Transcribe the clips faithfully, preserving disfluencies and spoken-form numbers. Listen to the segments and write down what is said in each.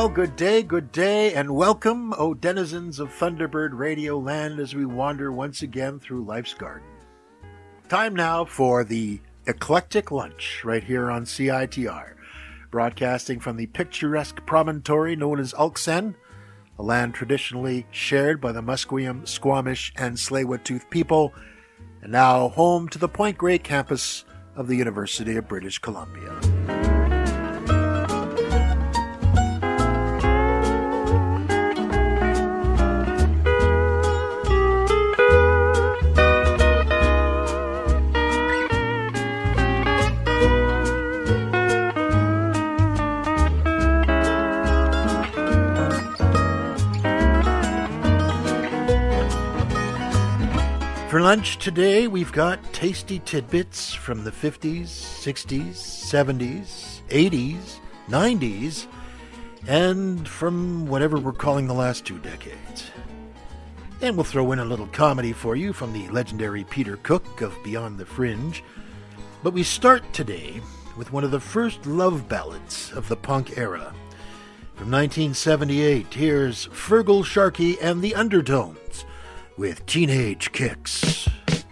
Well, good day, good day, and welcome, O denizens of Thunderbird Radio Land, as we wander once again through life's garden. Time now for the Eclectic Lunch, right here on C I T R, broadcasting from the picturesque promontory known as Ulksen, a land traditionally shared by the Musqueam, Squamish, and Tsleil-Waututh people, and now home to the Point Grey campus of the University of British Columbia. For lunch today, we've got tasty tidbits from the fifties, sixties, seventies, eighties, nineties, and from whatever we're calling the last two decades. And we'll throw in a little comedy for you from the legendary Peter Cook of Beyond the Fringe. But we start today with one of the first love ballads of the punk era. From nineteen seventy-eight, here's Feargal Sharkey and the Undertones with Teenage Kicks.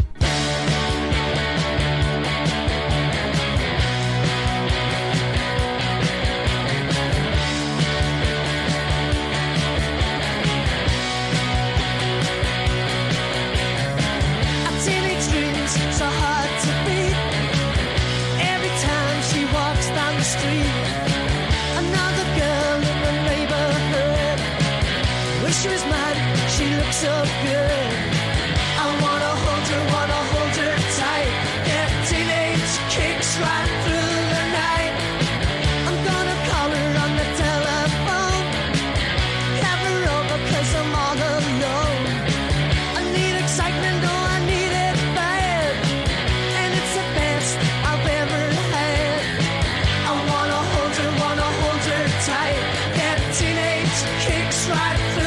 She was mad, she looked so good. I wanna hold her, wanna hold her tight. Get teenage kicks right through the night. I'm gonna call her on the telephone, have her over cause I'm all alone. I need excitement, oh I need it bad, and it's the best I've ever had. I wanna hold her, wanna hold her tight. Get teenage kicks right through.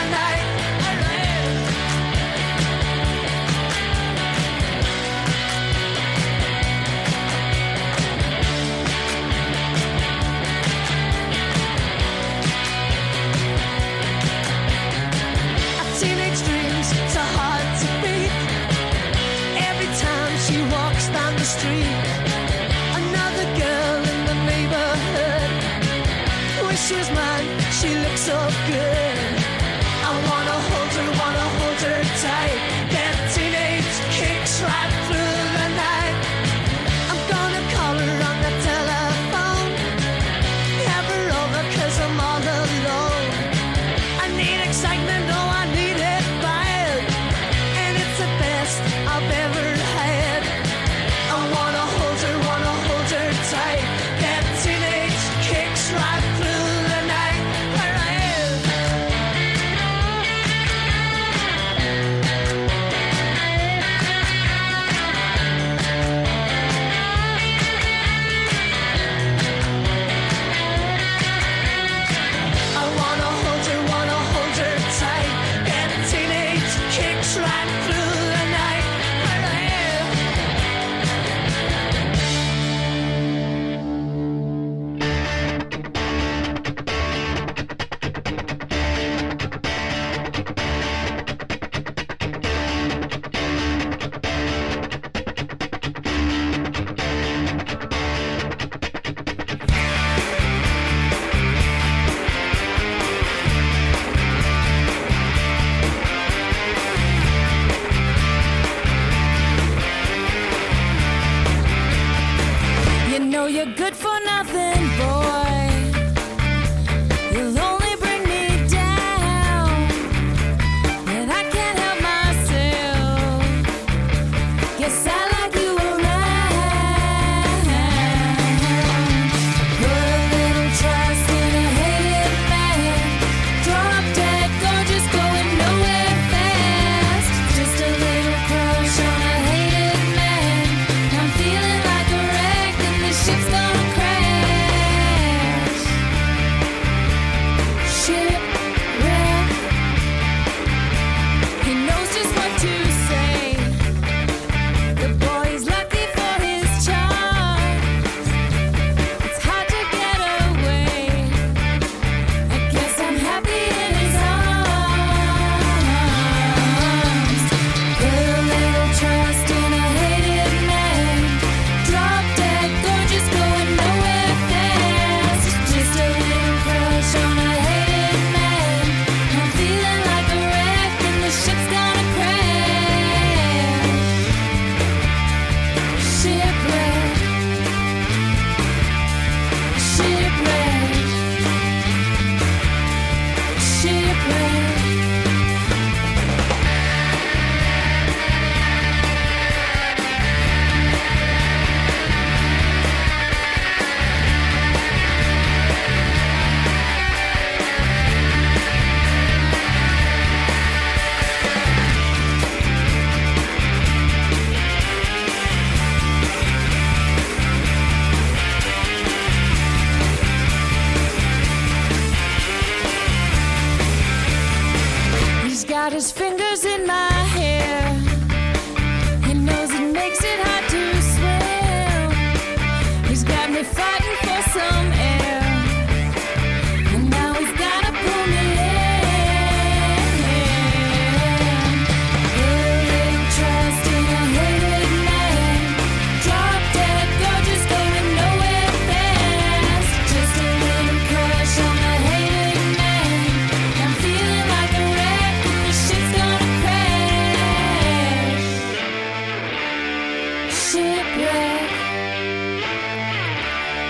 Street. Another girl in the neighborhood. Wish she was mine, she looks so good. I wanna hold her, wanna hold her tight. Get teenage kicks right through the night. I'm gonna call her on the telephone, have her over cause I'm all alone. I need excitement, oh I need it bad, and it's the best I've ever had. I wanna hold her, wanna hold her tight. Get teenage kicks right through the night. Where I am. I wanna hold her, wanna hold her tight. Get teenage kicks right through the night. Where I am. fingers in my hair. He knows it makes it hard to swim. He's got me fighting for some air, and now he's gotta pull me in. Putting trust in a hated man. Drop dead gorgeous, going nowhere fast. Just a little crush on a hated man. I'm feeling like a wreck and the ship's gonna crash. Shipwreck.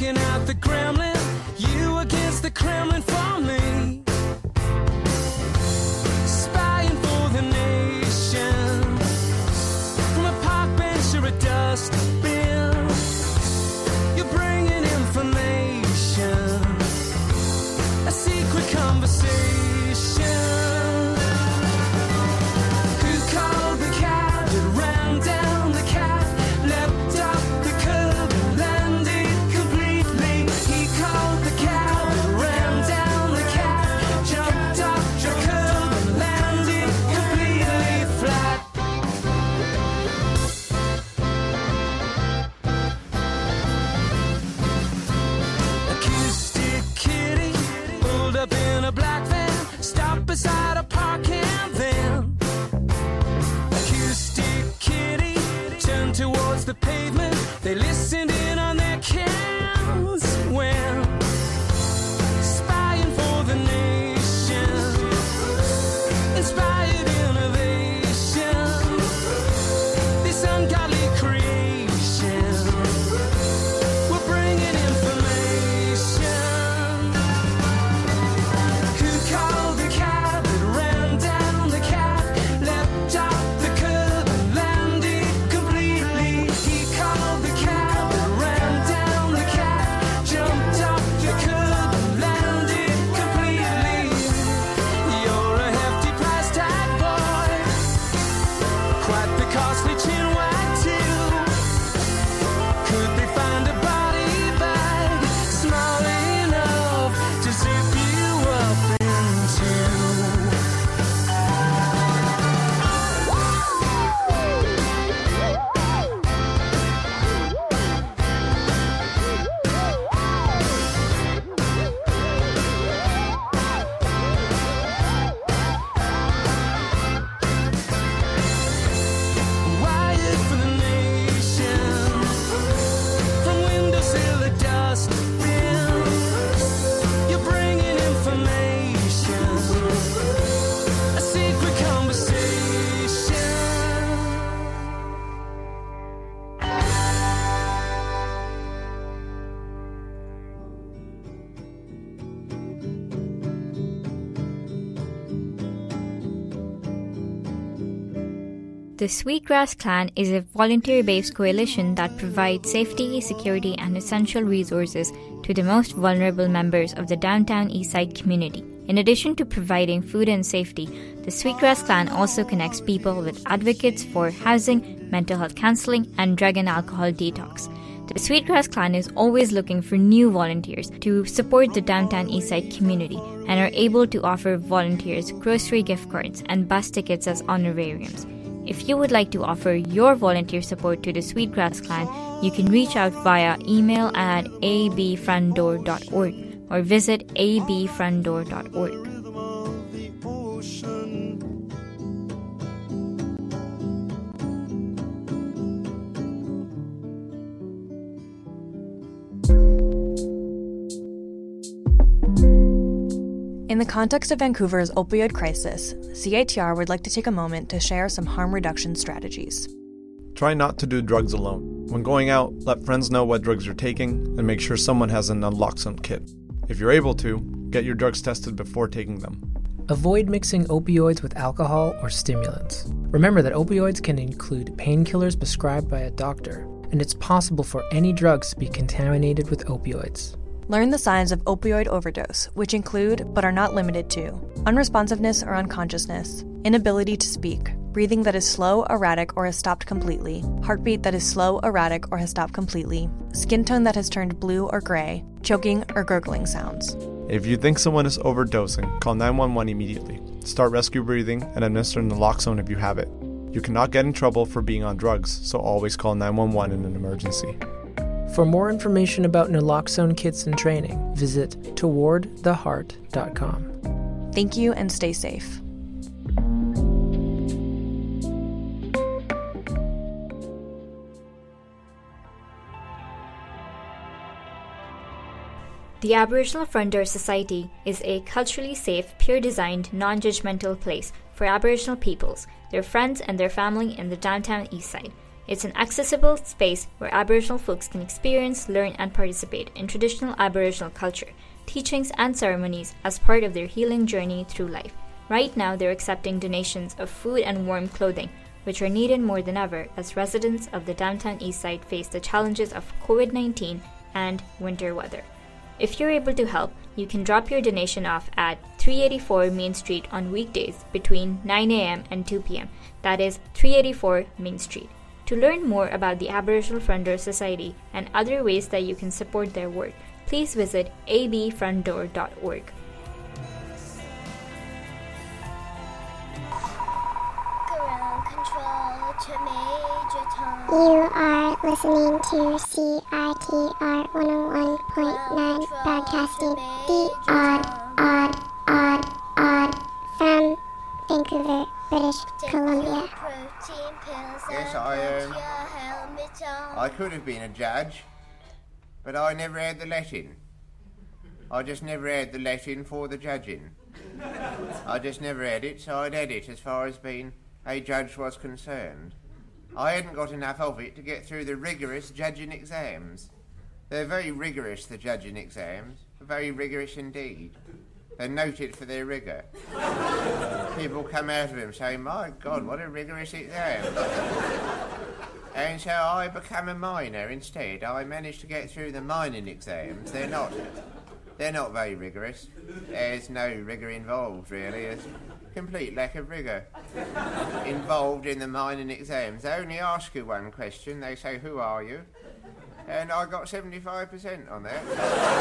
taking out the Kremlin, you against the Kremlin for me. Spying for the nation, from a park bench or a dustbin, you're bringing information, a secret conversation. Who called the cab that ran down the cat, leapt up the curb and landed completely? He called the cab that ran down the cat, jumped up the curb and landed completely flat. Acoustic kitty pulled up in a black van, stopped beside a parking van. Acoustic kitty turned towards the pavement. They listened in on their cans when spying for the nation, inspired innovation, this ungodly creation. We're bringing information. Who called the cab that ran down the cat, leapt off the curb and landed completely? He called the cab that ran down the cat, jumped off the curb and landed completely. You're a hefty price tag boy, quite the costly chin wag too. Could they find a body bag small enough to zip you up into? Wired for the nation, from windowsill to dustbin, you're bringing information, a secret conversation. The Sweetgrass Clan is a volunteer-based coalition that provides safety, security, and essential resources to the most vulnerable members of the downtown Eastside community. In addition to providing food and safety, the Sweetgrass Clan also connects people with advocates for housing, mental health counseling, and drug and alcohol detox. The Sweetgrass Clan is always looking for new volunteers to support the downtown Eastside community and are able to offer volunteers grocery gift cards and bus tickets as honorariums. If you would like to offer your volunteer support to the Sweetgrass Clan, you can reach out via email at a b front door dot org or visit a b front door dot org. In the context of Vancouver's opioid crisis, C I T R would like to take a moment to share some harm reduction strategies. Try not to do drugs alone. When going out, let friends know what drugs you're taking and make sure someone has an naloxone kit. If you're able to, get your drugs tested before taking them. Avoid mixing opioids with alcohol or stimulants. Remember that opioids can include painkillers prescribed by a doctor, and it's possible for any drugs to be contaminated with opioids. Learn the signs of opioid overdose, which include, but are not limited to, unresponsiveness or unconsciousness, inability to speak, breathing that is slow, erratic, or has stopped completely, heartbeat that is slow, erratic, or has stopped completely, skin tone that has turned blue or gray, choking or gurgling sounds. If you think someone is overdosing, call nine one one immediately. Start rescue breathing and administer naloxone if you have it. You cannot get in trouble for being on drugs, so always call nine one one in an emergency. For more information about naloxone kits and training, visit toward the heart dot com. Thank you and stay safe. The Aboriginal Front Door Society is a culturally safe, peer-designed, non-judgmental place for Aboriginal peoples, their friends and their family in the downtown Eastside. It's an accessible space where Aboriginal folks can experience, learn, and participate in traditional Aboriginal culture, teachings, and ceremonies as part of their healing journey through life. Right now, they're accepting donations of food and warm clothing, which are needed more than ever as residents of the downtown east side face the challenges of covid nineteen and winter weather. If you're able to help, you can drop your donation off at three eighty-four Main Street on weekdays between nine a.m. and two p.m. That is three eighty-four Main Street. To learn more about the Aboriginal Front Door Society and other ways that you can support their work, please visit a b front door dot org. Ground control to Major Tom. You are listening to C I T R one oh one point nine, broadcasting the odd, odd, odd, odd from Vancouver, British Columbia. Yes, I um, I could have been a judge, but I never had the letting. I just never had the letting for the judging. I just never had it, so I'd had it as far as being a judge was concerned. I hadn't got enough of it to get through the rigorous judging exams. They're very rigorous, the judging exams. Very rigorous indeed. They're noted for their rigour. People come out of them saying, my God, what a rigorous exam. And so I become a miner instead. I managed to get through the mining exams. They're not, they're not very rigorous. There's no rigour involved, really. There's complete lack of rigour involved in the mining exams. They only ask you one question. They say, who are you? And I got seventy-five percent on that.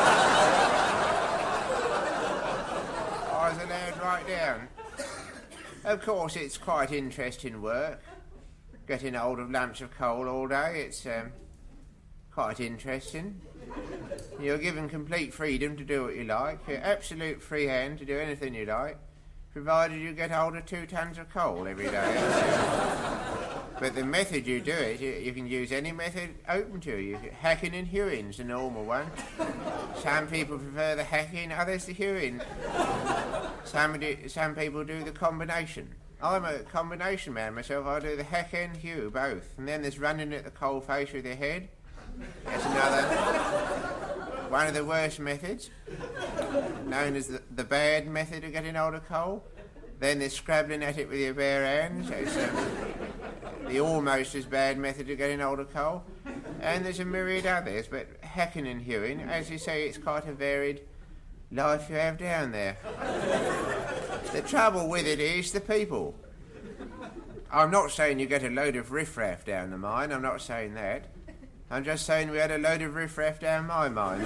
I was allowed to write down. Of course, it's quite interesting work. Getting hold of lumps of coal all day, it's um, quite interesting. You're given complete freedom to do what you like. You're absolute free hand to do anything you like, provided you get hold of two tons of coal every day. But the method you do it, you, you can use any method open to you. Hacking and hewing's the normal one. Some people prefer the hacking, others the hewing. Some, do, some people do the combination. I'm a combination man myself. I do the hack and hew, both. And then there's running at the coal face with your head. That's another, one of the worst methods, known as the, the bad method of getting hold of coal. Then there's scrabbling at it with your bare hands. It's um, the almost as bad method of getting hold of coal. And there's a myriad others, but hacking and hewing, as you say, it's quite a varied life you have down there. The trouble with it is the people. I'm not saying you get a load of riffraff down the mine, I'm not saying that. I'm just saying we had a load of riffraff down my mine.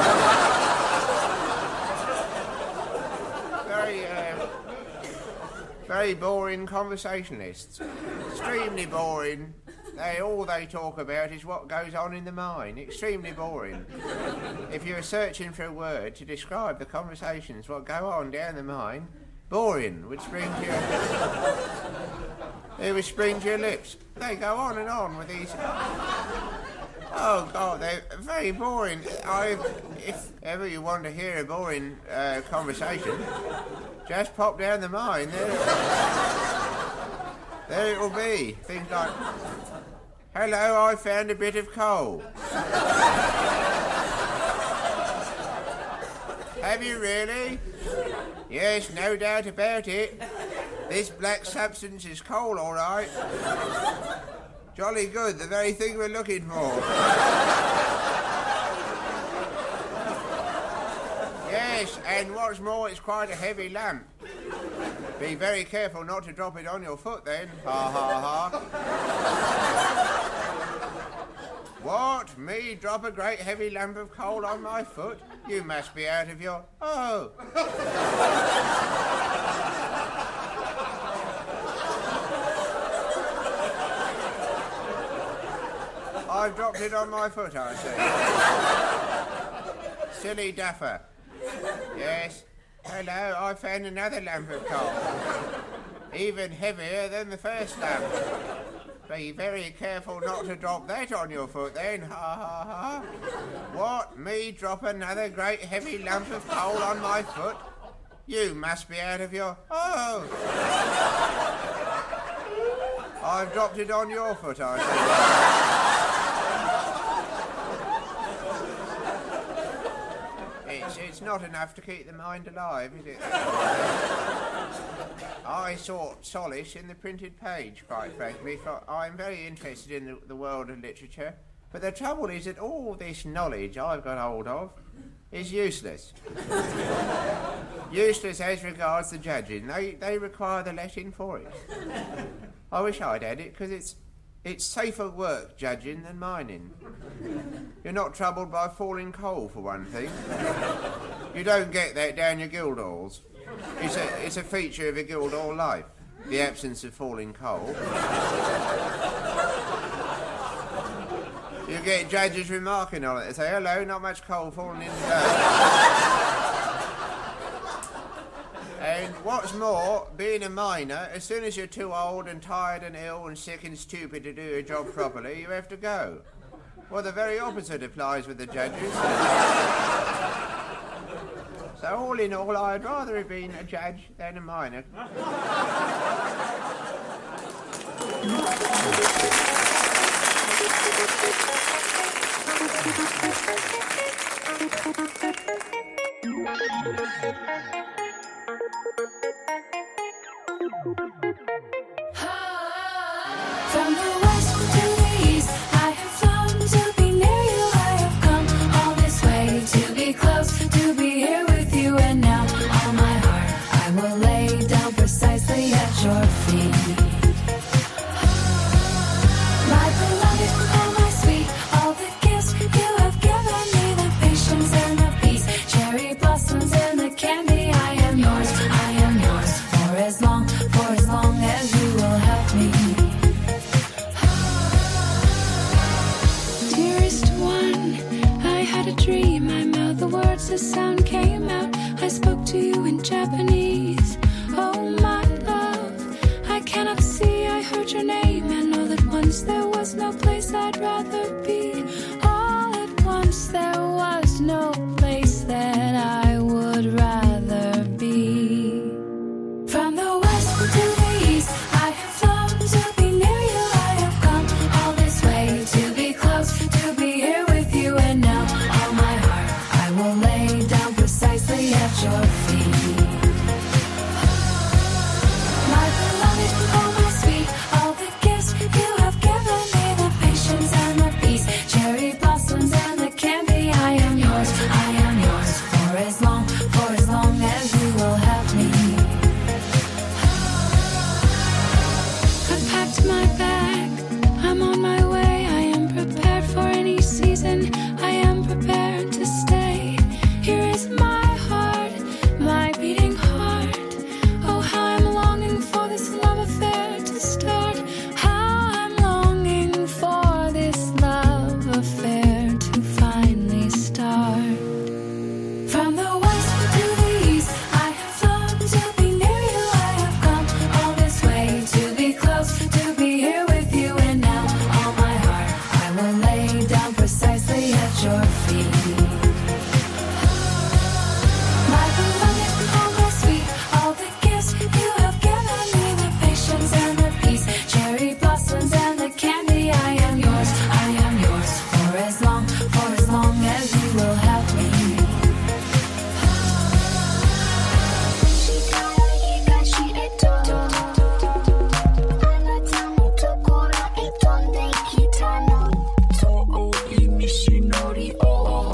Very, uh, very boring conversationalists. Extremely boring. They, all they talk about is what goes on in the mine. Extremely boring. If you're searching for a word to describe the conversations, what go on down the mine, boring would spring to your it would spring to your lips. They go on and on with these. Oh God, they're very boring. I, if ever you want to hear a boring uh, conversation, just pop down the mine. There, there it will be. Things like, hello, I found a bit of coal. Have you really? Yes, no doubt about it. This black substance is coal, all right. Jolly good, the very thing we're looking for. Yes, and what's more, it's quite a heavy lump. Be very careful not to drop it on your foot then. Ha ha ha. What? Me drop a great heavy lump of coal on my foot? You must be out of your... Oh! I've dropped it on my foot, I see. Silly duffer. Yes. Hello, I found another lump of coal. Even heavier than the first lump. Be very careful not to drop that on your foot then, ha ha ha. What, me drop another great heavy lump of coal on my foot? You must be out of your... Oh! I've dropped it on your foot, I think. It's, it's not enough to keep the mind alive, is it? I sought solace in the printed page, quite frankly, for I'm very interested in the, the world of literature. But the trouble is that all this knowledge I've got hold of is useless. Useless as regards the judging. They, they require the letting for it. I wish I'd had it, because it's, it's safer work judging than mining. You're not troubled by falling coal, for one thing. You don't get that down your Guildhalls. It's a, it's a feature of a Guildhall life, the absence of falling coal. You get judges remarking on it. They say, hello, not much coal falling in today. And what's more, being a miner, as soon as you're too old and tired and ill and sick and stupid to do your job properly, you have to go. Well, the very opposite applies with the judges. So all in all, I'd rather have been a judge than a miner. From the west to the east, I have flown to be near you. I have come all this way to be close, to be here with you. And now, all my heart, I will lay down precisely at your feet. My beloved, oh my sweet, all the gifts you have given me, the patience and the peace, cherry blossoms and the candy. I am yours, I am yours, for as long, for as long as you will help me. Dearest one, I had a dream. I mouthed the words, the sound came out. I spoke to you in Japanese. Oh my love, I cannot see. I heard your name and know that once there was no place I'd rather be. All at once there was no place that I would rather be. From the west to the east, I have flown to be near you. I have come all this way to be close, to be here with you. And now, all my heart, I will lay down precisely at your feet. My beloved, oh my sweet, all the gifts you have given me, the patience and the peace, cherry blossoms and the candy. I am yours, I am yours, for as long, for as long as you will have me. I packed my bag, I'm on my way. I am prepared for any season, I am prepared to stay. Here is my heart, my beating heart. Oh, how I'm longing for this love affair to start. How I'm longing for this love affair to finally start. From the west to the east, I have flown to be near you. I have come all this way to be close, to be here with you. And now, all my heart, I will lay down precisely at your feet. My beloved, oh my sweet, all the gifts you have given me, the patience and the peace, cherry blossoms and the candy. I am yours, I am yours, for as long, for as long as you will have me. Oh,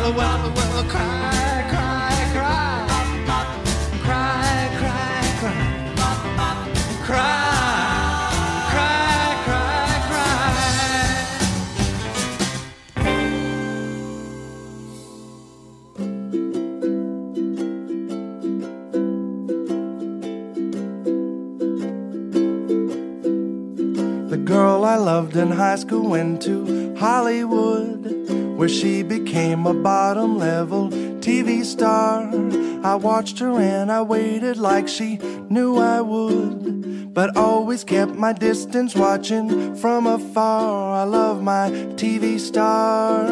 well, well, well, cry, cry, cry. Cry, cry, cry. Cry, cry, cry, cry. The girl I loved in high school went to Hollywood, where she became a bottom level T V star. I watched her and I waited like she knew I would, but always kept my distance watching from afar. I love my T V star.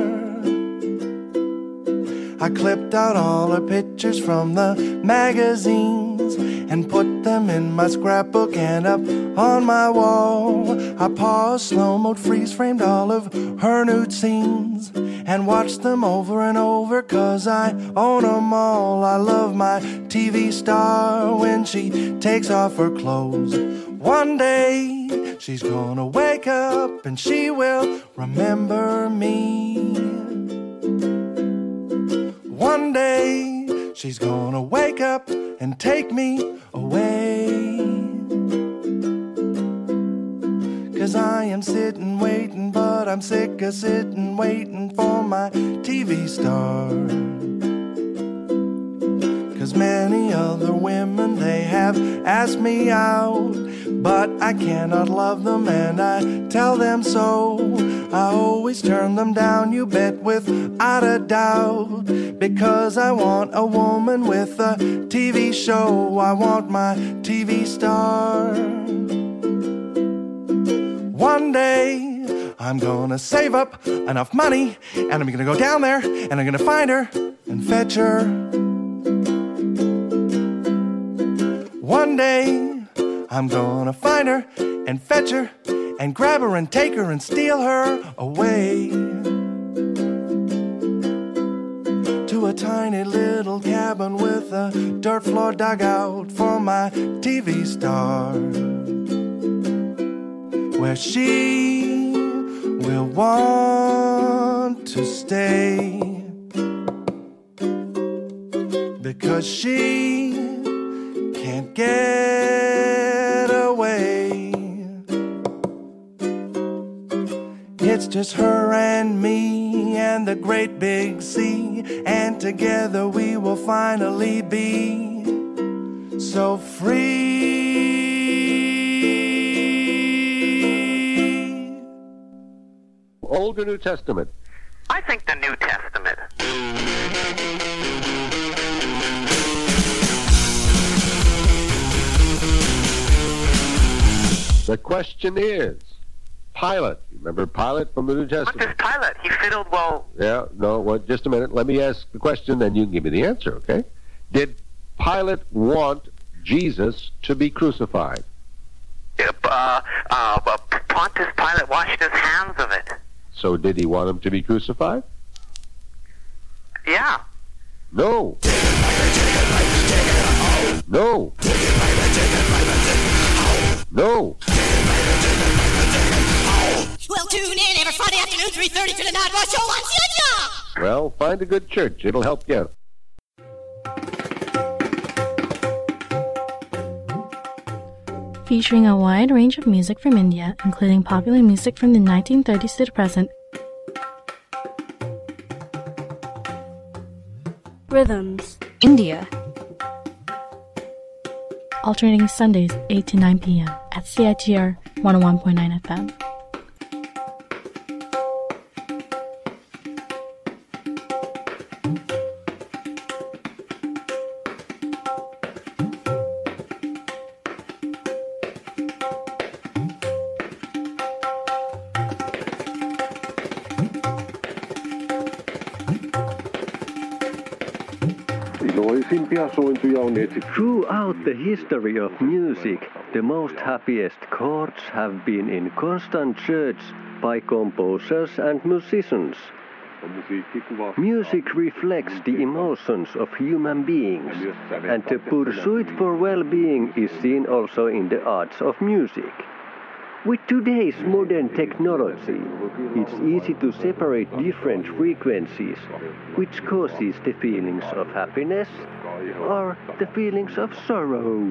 I clipped out all her pictures from the magazines and put them in my scrapbook and up on my wall. I paused, slow-mo, freeze-framed all of her nude scenes and watched them over and over, 'cause I own them all. I love my T V star when she takes off her clothes. One day she's gonna wake up and she will remember me. One day she's gonna wake up and take me away. 'Cause I am sitting waiting, but I'm sick of sitting waiting for my T V star. 'Cause many other women, they have asked me out, but I cannot love them and I tell them so. I always turn them down, you bet, without a doubt, because I want a woman with a T V show. I want my T V star. One day I'm gonna save up enough money and I'm gonna go down there and I'm gonna find her and fetch her. One day I'm gonna find her and fetch her and grab her and take her and steal her away to a tiny little cabin with a dirt floor dugout for my T V star, where she will want to stay, because she can't get away. It's just her and me and the great big sea, and together we will finally be so free. Old or New Testament? I think the New Testament. The question is, Pilate. Remember Pilate from the New Testament? What does Pilate? He fiddled well. Yeah, no, well, just a minute. Let me ask the question, then you can give me the answer, okay? Did Pilate want Jesus to be crucified? Uh, uh, uh, Pontius Pilate washed his hands of it. So did he want him to be crucified? Yeah. No. No. No. Well, tune in every Friday afternoon, three thirty to the Night Rush Show on C I T R. Well, find a good church. It'll help you. Featuring a wide range of music from India, including popular music from the nineteen thirties to the present. Rhythms. India. Alternating Sundays, eight to nine p.m. at C I T R one oh one point nine F M. Throughout the history of music, the most happiest chords have been in constant search by composers and musicians. Music reflects the emotions of human beings, and the pursuit for well-being is seen also in the arts of music. With today's modern technology, it's easy to separate different frequencies, which causes the feelings of happiness or the feelings of sorrow.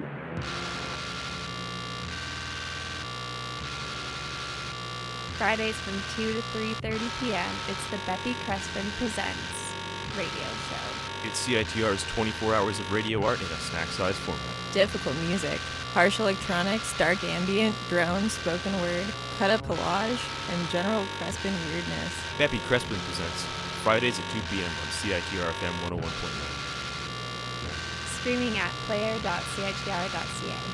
Fridays from two to three thirty p.m., it's the Beppy Crespin Presents radio show. It's C I T R's twenty-four hours of radio art in a snack-sized format. Difficult music, harsh electronics, dark ambient, drone, spoken word, cut-up collage, and general Crespin weirdness. Beppy Crespin Presents, Fridays at two p.m. on C I T R F M one oh one point nine. Streaming at player dot c i t r dot c a.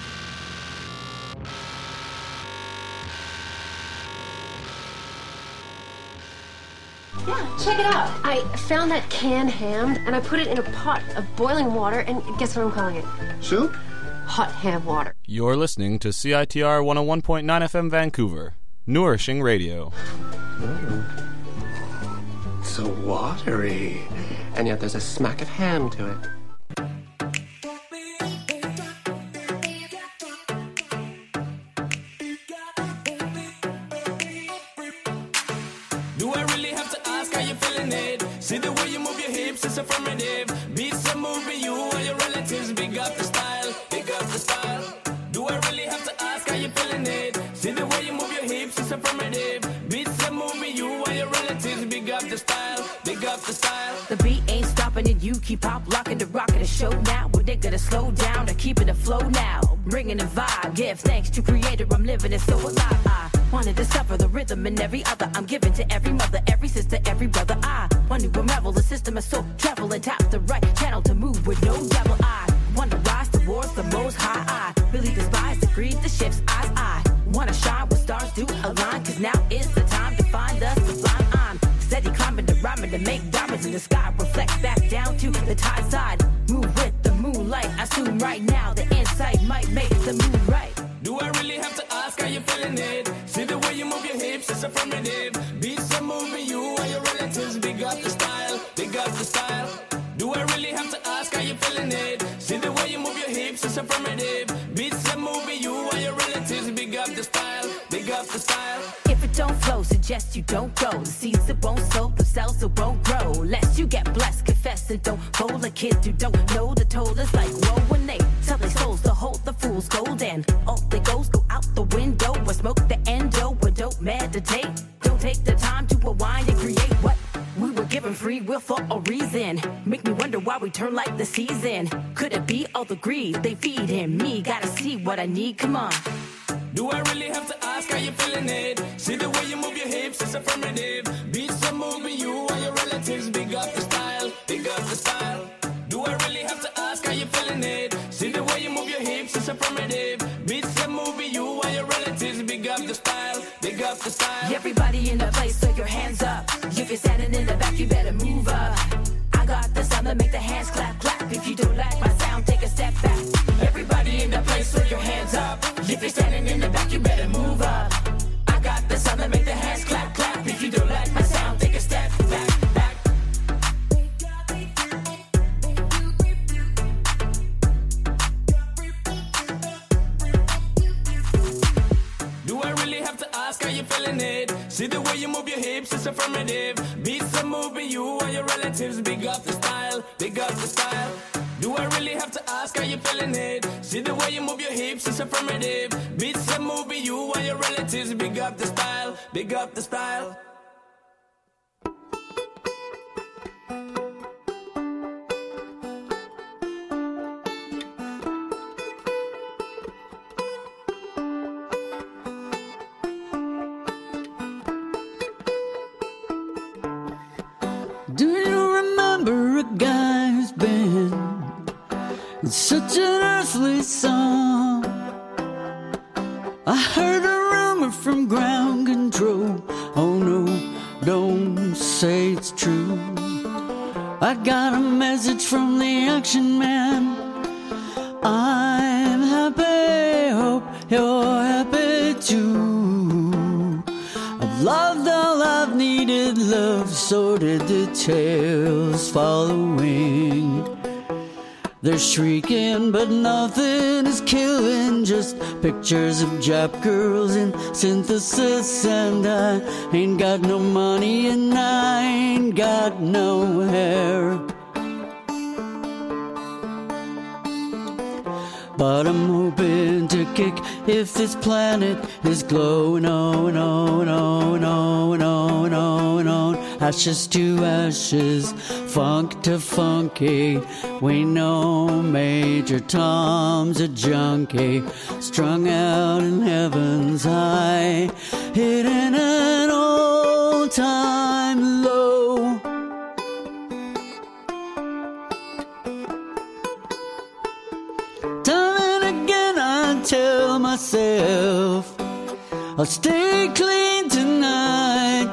Yeah, check it out. I found that canned ham, and I put it in a pot of boiling water, and guess what I'm calling it? Soup? Hot ham water. You're listening to C I T R one oh one point nine F M Vancouver, nourishing radio. Oh. So watery. And yet there's a smack of ham to it. Do I really have to ask how you feeling it? See the way you move your hips, it's affirmative. Beats are moving you and your relatives. Big up the style, big up the style. Do I really have to ask how you feeling it? See the way you move your hips, it's affirmative. Beats are moving you and your relatives. Big up the style, big up the style. The beat ain't stopping and you keep pop locking the rock of the show now. Well, they gonna slow down or keeping the flow now. Bringing the vibe, give thanks to creator, I'm living it so alive. I wanted to discover the rhythm in every other. I'm giving to every mother, every sister, every brother. I want to unravel the system of soul, travel and tap the right channel to move with no devil. I want to rise towards the most high. I really despise the greed, the shifts eyes. I want to shine where stars do align, cause now is the time to find us sublime. I'm steady climbing the rhyming to make diamonds in the sky reflect back down to the tide side. Move with the moonlight. I assume right now the insight might make the mood right. Do I really have to ask how you feeling it? See the way you move your hips, it's affirmative. Beats are moving you and your relatives. Big up the style, big up the style. Do I really have to ask how you feeling it? See the way you move your hips, it's affirmative. Beats are moving you and your relatives. Big up the style, big up the style. If it don't flow, suggest you don't go. The seeds that won't sow, themselves that won't grow. Lest you get blessed, confess and don't bowl a kid who don't know the toll is like woe when they sell their souls to hold the fool's gold. And all the goals go out the window or smoke the endo or don't meditate. Don't take the time to rewind and create what we were given free will for a reason. Make me wonder why we turn like the season. Could it be all the greed they feed in me? Gotta see what I need, come on. Do I really have to ask how you feeling it? See the way you move your hips, it's affirmative. Beats are moving you and your relatives. Big up the style, big up the style. Do I really have to ask how you feeling it? See the way you move your hips, it's affirmative. Beats are moving you and your relatives. Big up the style, big up the style. Everybody in the place, throw your hands up. If you're standing in the back, you better move up. I got the sound that make the hands clap, clap. If you don't like my sound, take a step back. Everybody in the place, throw your hands up. If you're standing in the back, you better move up. I got the sound that make the hands clap, clap. If you don't like my sound, take a step back, back. Do I really have to ask how you feeling it? See the way you move your hips, it's affirmative. Beats are moving you and your relatives. Big up the style, big up the style. Do I really have to ask how you feeling it? See the way you move your hips, it's affirmative. Beats are moving you and your relatives. Big up the style, big up the style. Do you remember a guy who's been in such an earthly song? I heard a rumor from ground control. Oh no, don't say it's true. I got a message from the action man. I'm happy, hope you're happy too. I've loved all I've needed, love sorted the tales following. They're shrieking, but nothing is killing. Just pictures of Jap girls in synthesis. And I ain't got no money and I ain't got no hair. But I'm hoping to kick if this planet is glowing on, on, on, on, on, on, on. Ashes to ashes, funk to funky. We know Major Tom's a junkie, strung out in heaven's high, hitting an all-time low. Time and again I tell myself I'll stay clean tonight,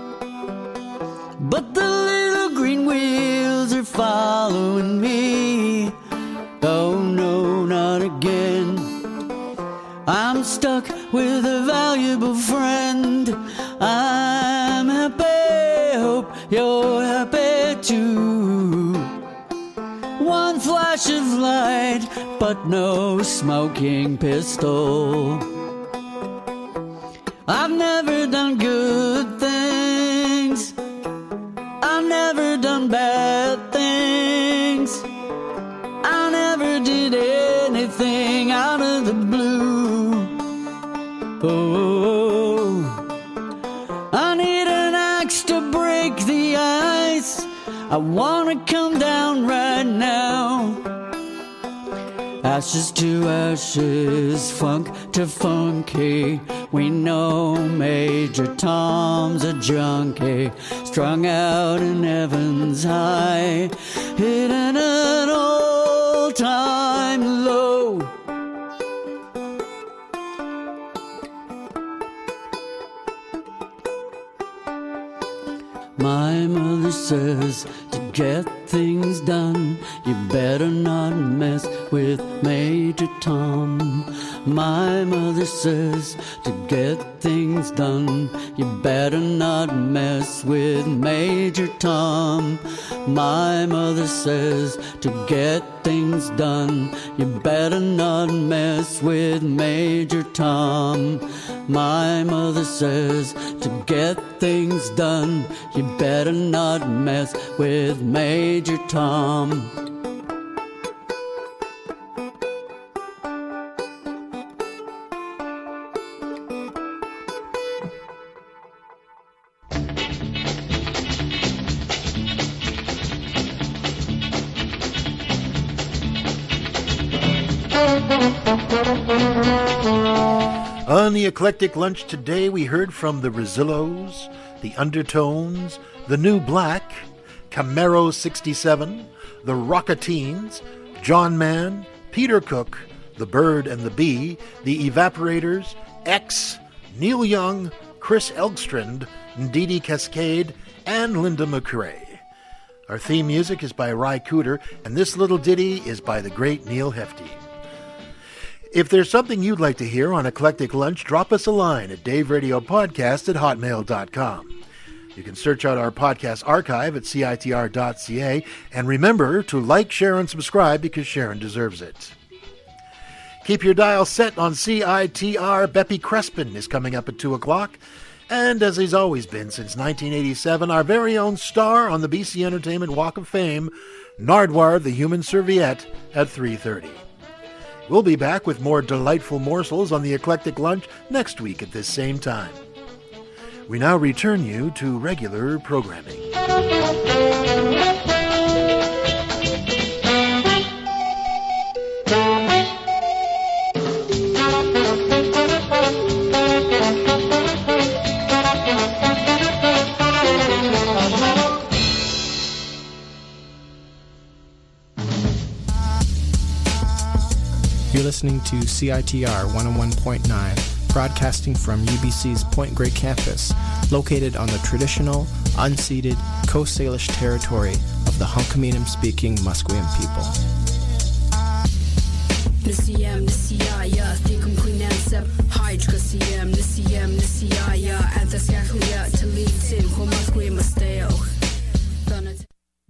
but the little green wheels are following me. Oh no, not again. I'm stuck with a valuable friend. I'm happy, hope you're happy too. One flash of light, but no smoking pistol. I've never done good things, I've never done bad things, I never did anything out of the blue. Oh, I need an axe to break the ice. I wanna come down right now. Ashes to ashes, funk to funky. We know Major Tom's a junkie, strung out in heaven's high, hitting an all-time low. My mother says to get things done, you better not mess with Major Tom. My mother says to get things done, you better not mess with Major Tom. My mother says to get things done, you better not mess with Major Tom. My mother says to get things done, you better not mess with Major Tom. On the Eclectic Lunch today, we heard from the Rosillos, the Undertones, the New Black, Camaro sixty-seven, the Rocketeens, John Mann, Peter Cook, the Bird and the Bee, the Evaporators, X, Neil Young, Chris Elgstrand, Ndidi Cascade, and Linda McRae. Our theme music is by Ry Cooder, and this little ditty is by the great Neil Hefti. If there's something you'd like to hear on Eclectic Lunch, drop us a line at daveradiopodcast at hotmail dot com. You can search out our podcast archive at C I T R dot C A, and remember to like, share, and subscribe because Sharon deserves it. Keep your dial set on C I T R. Beppy Crespin is coming up at two o'clock. And as he's always been since nineteen eighty-seven, our very own star on the B C Entertainment Walk of Fame, Nardwuar the Human Serviette, at three thirty. We'll be back with more delightful morsels on the Eclectic Lunch next week at this same time. We now return you to regular programming. You're listening to C I T R one oh one point nine, broadcasting from U B C's Point Grey campus, located on the traditional, unceded Coast Salish territory of the Hunkaminam-speaking Musqueam people. Nisiyam, Nisiyaya, Thikum Queen Ansep, Hydra Siyam, Nisiyam, Nisiyaya,